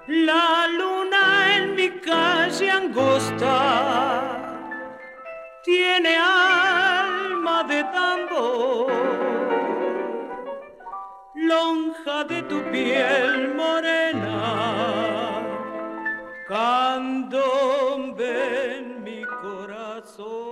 La luna en mi calle angosta tiene alma de tambor, lonja de tu piel morena, candombe en mi corazón.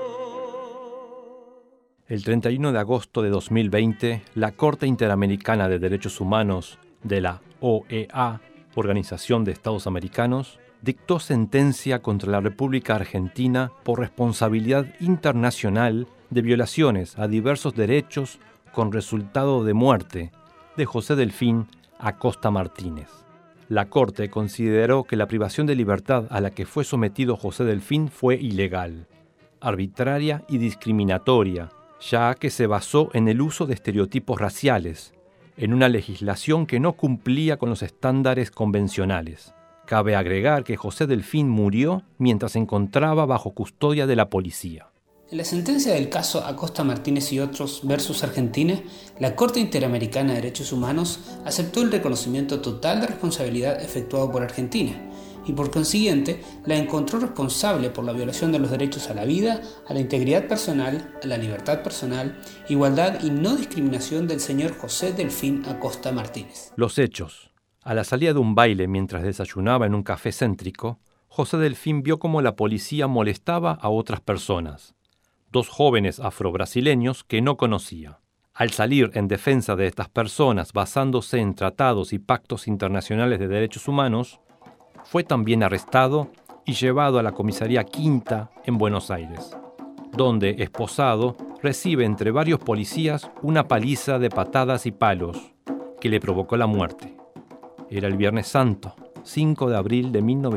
El 31 de agosto de 2020, la Corte Interamericana de Derechos Humanos de la OEA, Organización de Estados Americanos, dictó sentencia contra la República Argentina por responsabilidad internacional de violaciones a diversos derechos con resultado de muerte de José Delfín Acosta Martínez. La Corte consideró que la privación de libertad a la que fue sometido José Delfín fue ilegal, arbitraria y discriminatoria, ya que se basó en el uso de estereotipos raciales, en una legislación que no cumplía con los estándares convencionales. Cabe agregar que José Delfín murió mientras se encontraba bajo custodia de la policía. En la sentencia del caso Acosta Martínez y otros versus Argentina, la Corte Interamericana de Derechos Humanos aceptó el reconocimiento total de responsabilidad efectuado por Argentina y por consiguiente la encontró responsable por la violación de los derechos a la vida, a la integridad personal, a la libertad personal, igualdad y no discriminación del señor José Delfín Acosta Martínez. Los hechos. A la salida de un baile mientras desayunaba en un café céntrico, José Delfín vio cómo la policía molestaba a otras personas, dos jóvenes afrobrasileños que no conocía. Al salir en defensa de estas personas basándose en tratados y pactos internacionales de derechos humanos, fue también arrestado y llevado a la comisaría Quinta en Buenos Aires, donde, esposado, recibe entre varios policías una paliza de patadas y palos que le provocó la muerte. Era el Viernes Santo, 5 de abril de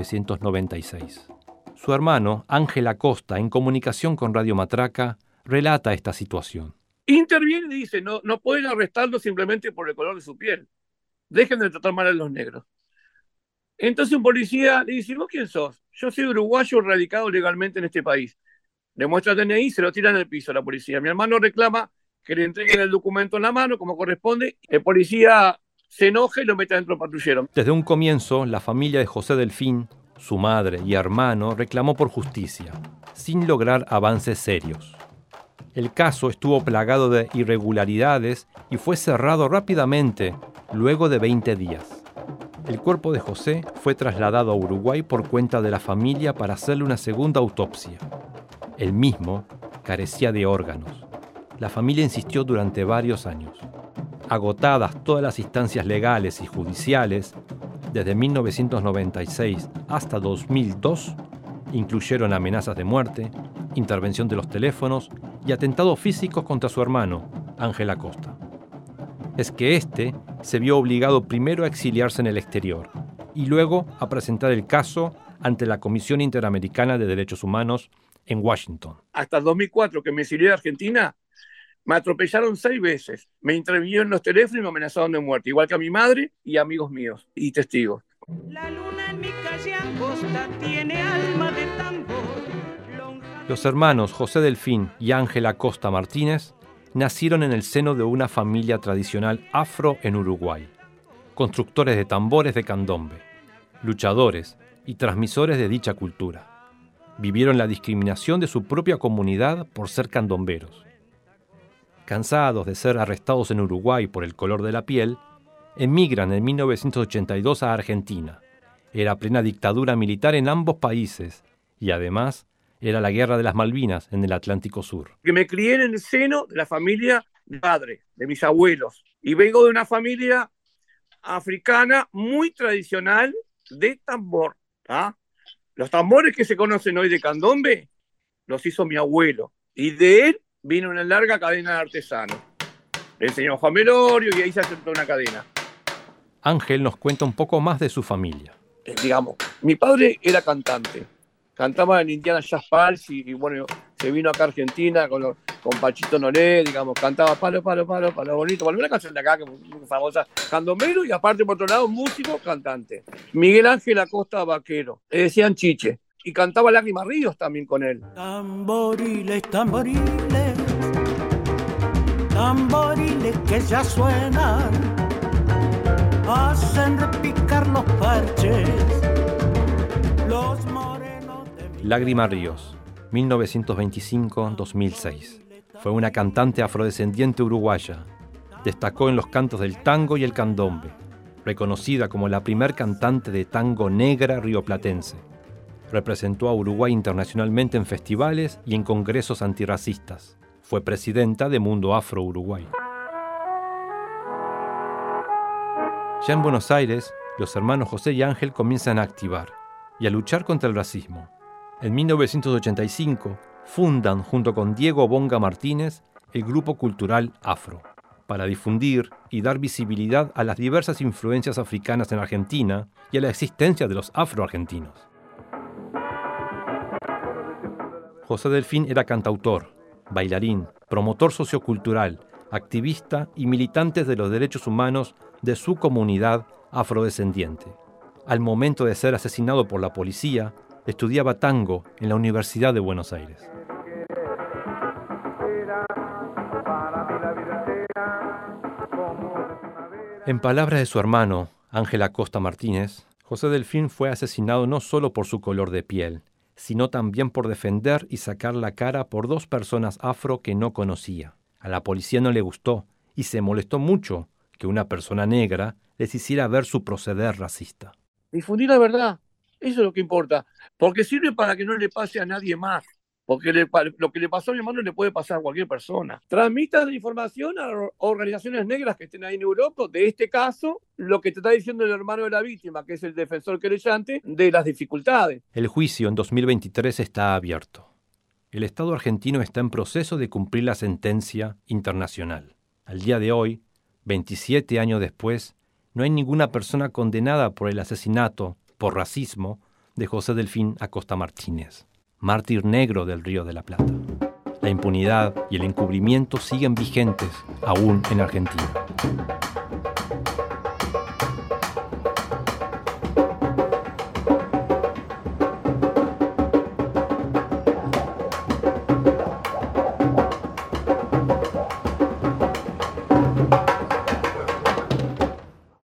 1996. Su hermano, Ángel Acosta, en comunicación con Radio Matraca, relata esta situación. Interviene y dice, no pueden arrestarlo simplemente por el color de su piel. Dejen de tratar mal a los negros. Entonces un policía le dice, ¿vos quién sos? Yo soy uruguayo radicado legalmente en este país. Le muestra el DNI y se lo tira en el piso a la policía. Mi hermano reclama que le entreguen el documento en la mano, como corresponde. El policía se enoja y lo mete adentro del patrullero. Desde un comienzo, la familia de José Delfín, su madre y hermano, reclamó por justicia, sin lograr avances serios. El caso estuvo plagado de irregularidades y fue cerrado rápidamente, luego de 20 días. El cuerpo de José fue trasladado a Uruguay por cuenta de la familia para hacerle una segunda autopsia. Él mismo carecía de órganos. La familia insistió durante varios años. Agotadas todas las instancias legales y judiciales, desde 1996 hasta 2002, incluyeron amenazas de muerte, intervención de los teléfonos y atentados físicos contra su hermano, Ángel Acosta. Es que éste se vio obligado primero a exiliarse en el exterior y luego a presentar el caso ante la Comisión Interamericana de Derechos Humanos en Washington. Hasta el 2004, que me exilié de Argentina, me atropellaron 6 veces. Me intervinieron en los teléfonos y me amenazaron de muerte, igual que a mi madre y amigos míos y testigos. La luna en mi calle angosta tiene alma de tambor. Los hermanos José Delfín y Ángel Acosta Martínez nacieron en el seno de una familia tradicional afro en Uruguay, constructores de tambores de candombe, luchadores y transmisores de dicha cultura. Vivieron la discriminación de su propia comunidad por ser candomberos. Cansados de ser arrestados en Uruguay por el color de la piel, emigran en 1982 a Argentina. Era plena dictadura militar en ambos países y además era la guerra de las Malvinas en el Atlántico Sur. Que me crié en el seno de la familia de padre, de mis abuelos. Y vengo de una familia africana muy tradicional de tambor. ¿Ah? Los tambores que se conocen hoy de candombe los hizo mi abuelo. Y de él vino una larga cadena de artesanos. Le enseñó Juan Melorio y ahí se acertó una cadena. Ángel nos cuenta un poco más de su familia. Digamos, mi padre era cantante. Cantaba en Indiana Jazz Pals y bueno, se vino acá a Argentina con Pachito Noré, digamos, cantaba palo, bonito, una canción de acá que es muy famosa, candombero y aparte por otro lado músico, cantante. Miguel Ángel Acosta Vaquero, le decían Chiche, y cantaba Lágrimas Ríos también con él. Tamboriles, tamboriles, tamboriles que ya suenan, hacen repicar los palos parches. Los morenos de mi... Lágrima Ríos, 1925-2006. Fue una cantante afrodescendiente uruguaya. Destacó en los cantos del tango y el candombe, reconocida como la primer cantante de tango negra rioplatense. Representó a Uruguay internacionalmente en festivales y en congresos antirracistas. Fue presidenta de Mundo Afro Uruguay. Ya en Buenos Aires, los hermanos José y Ángel comienzan a activar y a luchar contra el racismo. En 1985, fundan junto con Diego Bonga Martínez el Grupo Cultural Afro, para difundir y dar visibilidad a las diversas influencias africanas en Argentina y a la existencia de los afroargentinos. José Delfín era cantautor, bailarín, promotor sociocultural, activista y militante de los derechos humanos de su comunidad afrodescendiente. Al momento de ser asesinado por la policía, estudiaba tango en la Universidad de Buenos Aires. En palabras de su hermano, Ángel Acosta Martínez, José Delfín fue asesinado no solo por su color de piel, sino también por defender y sacar la cara por dos personas afro que no conocía. A la policía no le gustó y se molestó mucho que una persona negra les hiciera ver su proceder racista. Difundir la verdad, eso es lo que importa, porque sirve para que no le pase a nadie más. Porque lo que le pasó a mi hermano le puede pasar a cualquier persona. Transmitan la información a organizaciones negras que estén ahí en Europa, de este caso, lo que te está diciendo el hermano de la víctima, que es el defensor querellante, de las dificultades. El juicio en 2023 está abierto. El Estado argentino está en proceso de cumplir la sentencia internacional. Al día de hoy, 27 años después, no hay ninguna persona condenada por el asesinato, por racismo, de José Delfín Acosta Martínez, mártir negro del Río de la Plata. La impunidad y el encubrimiento siguen vigentes aún en Argentina.